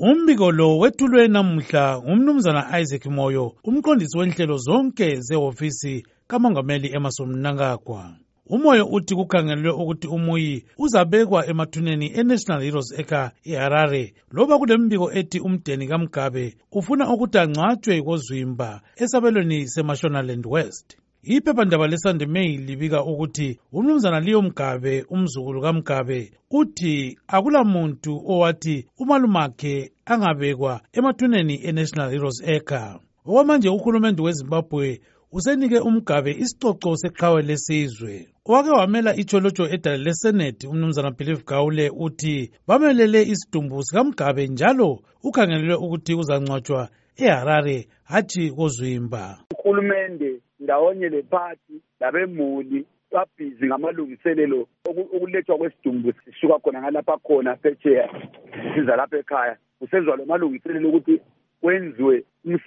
Umbiko lo wethulwe namuhla ngumnumzana Isaac Moyo, umqondisi wenhlelo zonke zehhovisi kaMongameli Emmerson Mnangagwa. Umoyo uthi kukhangelwe ukuthi umuyi uzabekwa emathuneni eNational Heroes Acre eHarare loba kulembiko ethi umdeni kaMgabe ufuna ukuthi angcwatshwe koZwimba esabelweni seMashonaland West. Iphephandaba leSunday Mail libika ukuthi umnumzana Leo Mgabe, umzukulu kaMgabe, uthi akula muntu owathi umalumakhe angabekwa emathuneni eNational Heroes Acre. Okwamanje uhulumende weZimbabwe usenike uMgabe isicoco seqhawe lesizwe. Owake wamela icholotho edale leSenate umnumzana Believe Gawule uthi bamelele isidumbu sikaMgabe njalo ukhangelelwe ukuthi uzangcwatshwa eHarare hathi koZwimba. Uhulumende ndawonye lephathi labemuli babhizi ngamalungiselelo ukulethwa kwesidumbu sisuka khona ngalapha khona phetsheya siza lapha ekhaya. Kusenzwa lo malungiselelo ukuthi kwenziwe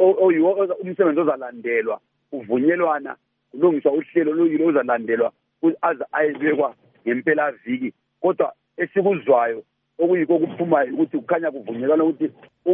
umsebenzi ozalandelwa, uvunyelwana kulungiswa uhlelo luyilo uzalandelwa aze ayebekwa ngempela viki. Kodwa esikuzwayo okuyiko okuphumayo ukuthi kukhanya kuvunyelwana ukuthi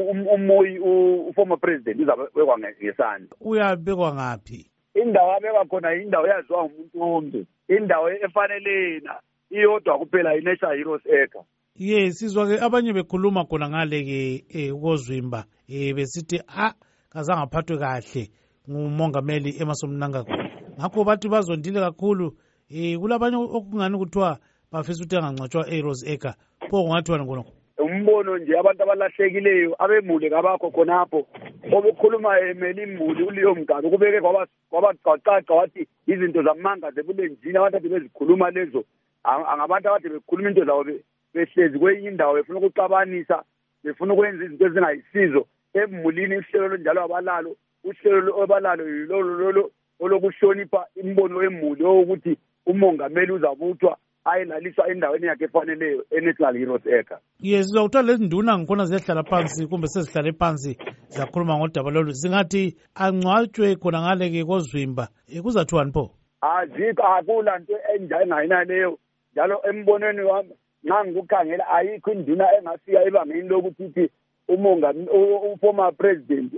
umoyi former president uzabekwa ngesandla. Uyabekwa ngaphi? Indawo abekwa khona indawo yaziwa ngumuntu wonke, indawo efanelena iyodwa kuphela iNational Heroes Acre. Yes, sizwa ke abanye bekhuluma khona ngale ke koZwimba besithi kazange aphathwe kahle ngumongameli Emmerson Mnangagwa. Ngakho bathi bazondile kakhulu. Kulabanye okungani kuthiwa bafisa ukuthi angangcwatshwa eHeroes Acre. Pho kungathiwa ngona umbono nje abantu abalahlekileyo abemule ngabakho khonapho obekhuluma emeli imuli uLeo Mgabe kubeke kwabacaca wathi izinto zamanga zebulenjini abantu ade bezikhuluma lezo angabantu abade bekhuluma into zawo behlezi kwenye indawo befuna ukuxabanisa, befuna ukwenza izinto ezingayisizo emulini. Ihlelo njalo abalalo uhlelo obalalo yilolo olokuhlonipha imbono wemuli ukuthi umongameli uzabuthwa ayelaliswa endaweni yakhe efaneleyo eNational Heroes Acre. Yes, uzawuthola lezi nduna ngikhona zehlala phansi kumbe sezihlale phansi zakhuluma ngodaba lolu zingathi angcwatshwe khona ngale ke koZwimba. Kuzathiwani pho? Azikho, akula nto enjengayina leyo. Njalo embonweni wami nxa ngikukhangela ayikho induna engafika ebangeni lokuthi umongameli former president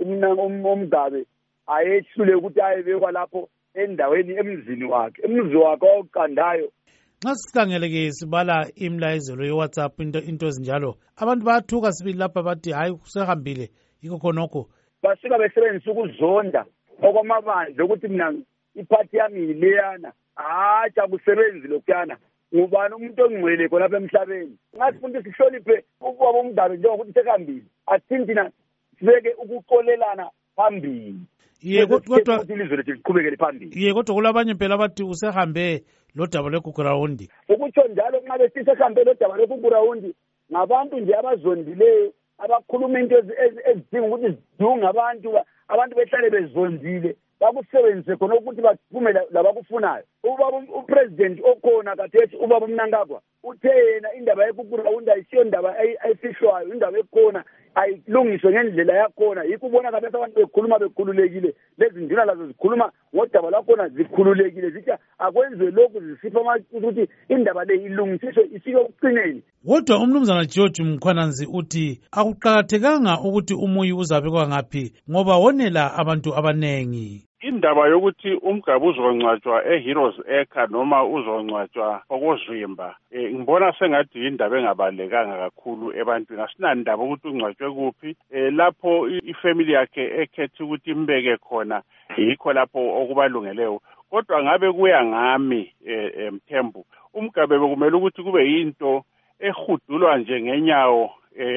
uMgabe ayehlule ukuthi ayebekwa lapho endaweni emzini wakhe, emzi wakhe oqandayo. Nxa sikhangele-ke sibala imlayezelo ye-WhatsApp into ezinjalo, abantu bayathuka sibili lapha bathi hayi kusehambile yikho khonokho. Basuka besebenzisa ukuzonda okwamabandla ukuthi mina iphathi yami yileyana, hatshi akusebenzi lokhuyana. Ngubani umuntu ongcwele khonapha emhlabeni? Ngasifuna sihloniphe ubaba uMgabe njengokuthi sehambile, athi thina sibeke ukuxolelana phambili. Kodwa ilizwe lethu liqhubekele phambili. Kodwa kulabanye phela abathi usehambe lo daba lwekugurawundi. Ukutsho njalo nxa bethi sehambe lo daba lwekugurawundi ngabantu nje abazondileyo abakhuluma into ezidinga ukuthi zidunge abantu behlale bezondile bakusebenzise khona ukuthi baphume labakufunayo. Ubaba upresident okhona kathethi ubaba Mnangagwa uthe yena indaba yekugurawundi ayisiyo indaba ayifihlwayo, indaba ekhona ayilungiswe ngendlela yakhona. Yikho ubona kathi abantu bekhuluma bekhululekile, lezi nduna lazo zikhuluma ngodaba lwakhona zikhululekile, zithi akwenziwe lokhu zisipha ukuthi indaba le ilungisiswe ifike ukucineni. Kodwa umnumzana George Mkhwananzi uthi akuqakathekanga ukuthi umuyi uzabekwa ngaphi ngoba wonela abantu abanengi. Indaba yokuthi uMgabe uzongcwatshwa eHeroes Acre noma uzongcwatshwa koZwimba ngibona sengathi indaba engabalekanga kakhulu ebantwini. Asinandaba ukuthi ungcwatshwe kuphi, lapho ifamily yakhe ekhethe ukuthi imbeke khona yikho lapho okubalungeleyo. Kodwa ngabe kuya ngami Mthembu, uMgabe bekumele ukuthi kube yinto ehudulwa nje ngenyawo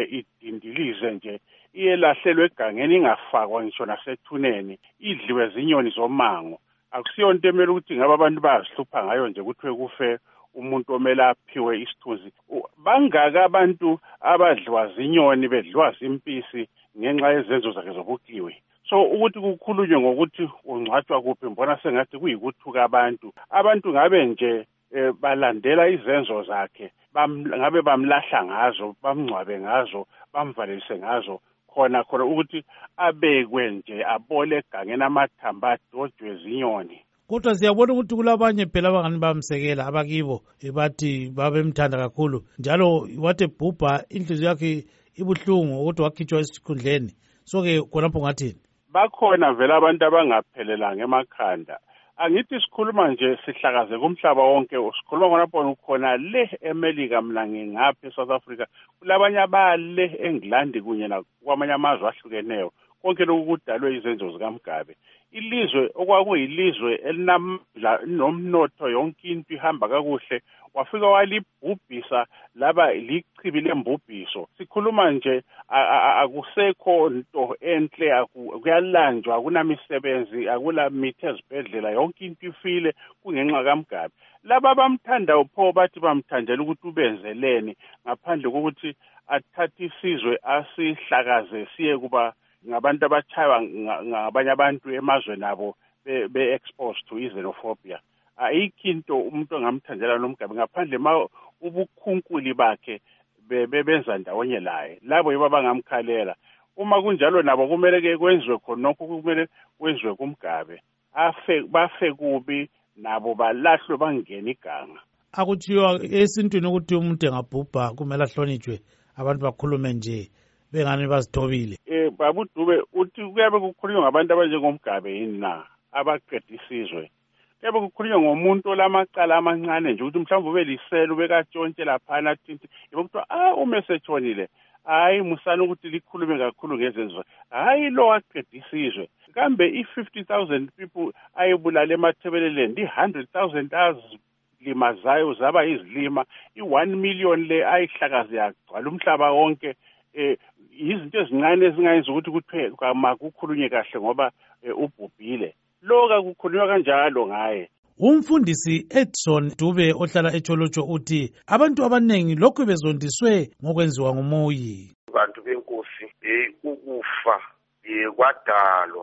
idindilize nje iyelahlelwe egangeni ingafakwa ngisho nasethuneni idliwe zinyoni zomango. Akusiyo into emele ukuthi ngabe abantu bayazihlupha ngayo nje kuthiwe kufe umuntu omele aphiwe isithunzi. Bangaka abantu abadliwa zinyoni bedliwa zimpisi ngenxa yezenzo zakhe zobukiwe. So ukuthi kukhulunywe ngokuthi ungcwatshwa kuphi mbona sengathi kuyikuthuka abantu ngabe nje balandela izenzo zakhe, ngabe bamlahla ngazo, bamngcwabe ngazo, bamvalelise ngazo khona ukuthi abekwe nje abole egangeni amathamba adojwe zinyoni. Kodwa siyabona ukuthi kulabanye phela abangani bamsekela abakibo bathi babemthanda kakhulu njalo wathi ebhubha inhliziyo yakhe ibuhlungu ukuthi wakhitshwa esikhundleni. So-ke khonapho ngathini? Bakhona vele abantu abangaphelelanga emakhanda. Angithi sikhuluma nje sihlakaze kumhlaba wonke, sikhuluma khonapho khona le eMelika mina ngingaphi eSouth Africa, kulabanye abale eNgilandi kunye nakwamanye amazwe ahlukeneyo. Konke lokhu kudalwe izenzo zikaMgabe. Ilizwe okwakuyilizwe elinamandla nomnotho yonke into ihamba kakuhle, wafika walibhubhisa laba lichibi lembubhiso. Sikhuluma nje akusekho into enhle, kuyalanjwa, akunamisebenzi, akulamithi ezibhedlela, yonke into ifile kungenxa kaMgabe. Laba bamthanda upho bathi bamthandela ukuthi ubenzeleni ngaphandle kokuthi athathe isizwe asihlakaze siye kuba ngabantu abathaywa ngabanye abantu emazweni abo be-exposed to xenophobia. Ayikho into umuntu ongamthandela noMgabe ngaphandle ubukhunkuli bakhe bebenza ndawonye laye. Labo yibo abangamkhalela. Uma kunjalo nabo kumele kwenziwe khonokho, kumele kwenziwe kuMgabe. Bafe kubi nabo balahlwe bangena iganga. Akuthiwa esintwini ukuthi umuntu engabhubha kumele ahlonitshwe, abantu bakhulume nje bengani bazithobile. Baba uDube uthi kuyabe kukhulunywa ngabantu abanjengoMgabe yini na abaqeda isizwe. Kuyabe kukhulunywa ngomuntu olamacala amancane nje ukuthi mhlawumbe ubelisela ubekatshontshe laphana thinti yokuthiwa uma esetshonile hayi musana ukuthi likhulume kakhulu ngezenzo. Hayi lo waqeda isizwe. Kambe i-50,000 people ayebulala eMathebeleland, i-100,000 azilimazayo zaba izilima, i-1 million le ayihlakaze yagcwala umhlaba wonke. Izinto ezincane ezingayenza ukuthi kuthiwe kukhulunywe kahle ngoba ubhubhile. Lo kakukhulunywa kanjalo ngaye. Umfundisi Edson Dube ohlala eTsholotsho uthi abantu abanengi lokhu bezondiswe ngokwenziwa ngumuyi. Abantu benkosi ukufa kwadalwa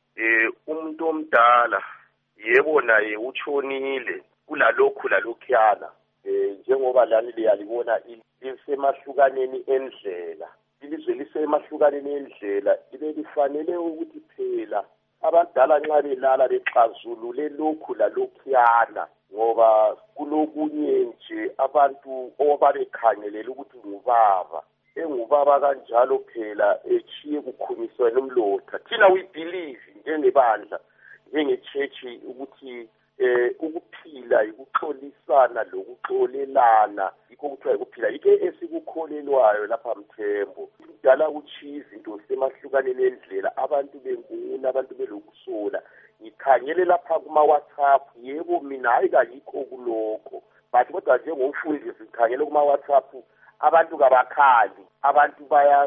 umuntu omdala yebo naye utshonile kulalokhu lalokhuyana njengoba lani liyalibona lisemahlukaneni endlela. Ilizwe lisemahlukaneni endlela lifanele ukuthi phela abadala nxa belala bexazulule lokhu lalokhuyana ngoba kulokunye nje abantu obabekhangelela ukuthi ngubaba engubaba kanjalo phela echiye kukhunyiswa nomlotha. Thina we believe njengebandla njengechechi ukuthi ukuphila ukuxolisana lokuxolelana yikho kuthiwa ukuphila yike esikukholelwayo lapha Mthembu. Kudala ukuthi izinto semahlukaneni endlela abantu benguna abantu belokusola. Ngikhangele lapha kuma WhatsApp yebo mina ayikayikho kuloko but kodwa njengomfundi sikhangele kuma WhatsApp abantu kabakhali abantu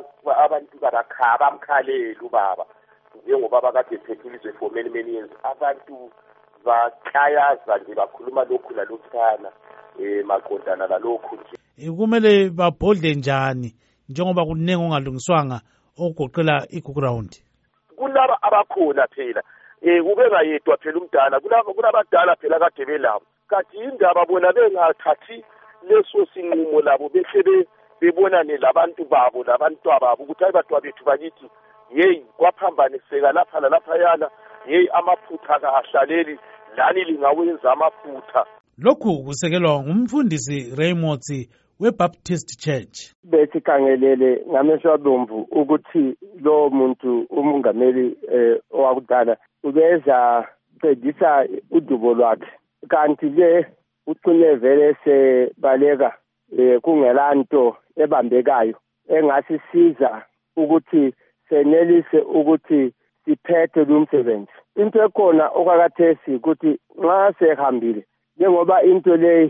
abamkhalela ubaba njengoba bakade phethilizwe for many years abantu baklayaza nje bakhuluma lokhu nalokhana maqondana lalokhu nje. Kumele babhodle njani njengoba kuningi ongalungiswanga okugoqela iGround? Kulaba abakhona phela ubengayedwa phela umdala kulabadala phela kade belabo kanti indaba bona bengathathi leso sinqumo labo behle bebonane labantu babo labantwababo ukuthi ayibantwa bethu bakithi yeyi kwaphambaniseka lapha nalaphayana yeyi amaphutha kahlaleli lani lingawenza amaphutha. Lokhu kusekelwa ngumfundisi Raymond weBaptist Church. Besikhangelele ngamehlo abomvu ukuthi lo muntu umongameli owakudala ubeza qedisa udubo lwakhe kanti ke ucine vele sebaleka kungelanto ebambekayo engasisiza ukuthi senelise ukuthi siphethe lumsebenzi. Into ekhona okakathesi ukuthi nxa sehambile njengoba into le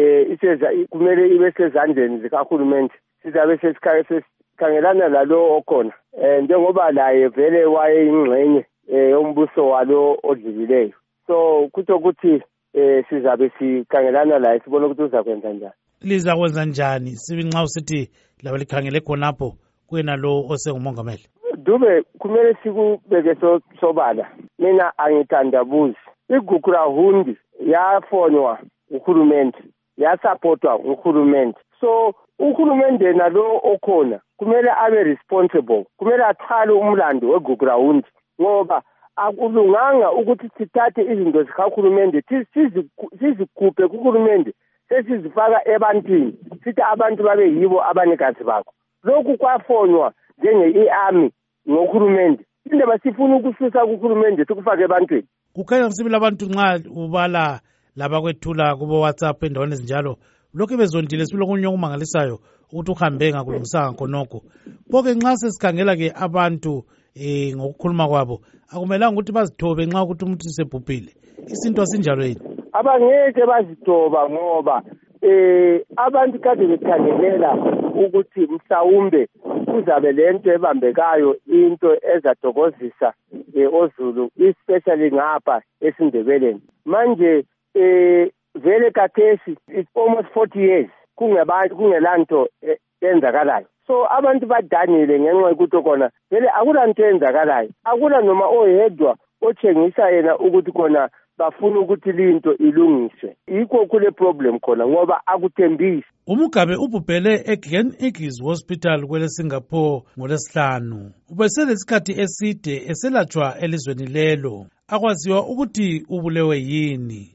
kumele ibe sezandleni zikahulumende sizabe sesikhangelana lalo okhona njengoba laye vele wayeyingxenye yombuso walo odlulileyo. So kuthi ukuthi sizabe sikhangelana laye sibone ukuthi uzakwenza njani. Liza kwenza njani sibi nxa usithi laba likhangele khonapho kwena lo osengumongameli? Dube kumele sikubeke sobala. Mina angithandabuzi. iGugrahundi yafonwa uhulumende yasupportwa uhulumende. So uhulumende nalo okhona kumele abe responsible, kumele athwale umlando weGugrahundi ngoba akulunganga ukuthi sithathe izinto zikahulumende sizikhuphe kuhulumende sesizifaka ebantwini sithi abantu babe yibo abanikazi bakho. lokhu kwafonywa njenge-army ngohulumende. Indaba sifuna ukususa kuhulumende sikufake ebantwini. Kukhanya msibili abantu nxa ubala labakwethula kubo WhatsApp endaweni ezinjalo lokhu bezondile sibili okunye okumangalisayo ukuthi uhambe ngakulungisanga khonokho. Pho-ke nxa sesikhangela-ke abantu ngokukhuluma kwabo akumelanga ukuthi bazithobe nxa ukuthi umuntu usebhubhile. Isinto asinjalo yini? Abangeke bazithoba ngoba abantu kade bekhangelela ukuthi mhlawumbe kuzabe lento ebambekayo into ezadokozisa oZulu especially ngapha eSindebeleni. Manje vele kathesi it's almost 40 years kungelanto enzakalayo. So abantu badanile ngenxa yokuthi kona vele akulanto enzakalayo. Akula noma oyedwa otshengisa yena ukuthi kona bafuna ukuthi linto ilungiswe. Yikho kule problem khona ngoba akuthembisi. uMugabe ubhubhele eGlen Eagles Hospital kwele Singapore ngoLwesihlanu. Ubeselesikhathi eside eselatshwa elizweni lelo. Akwaziwa ukuthi ubulewe yini.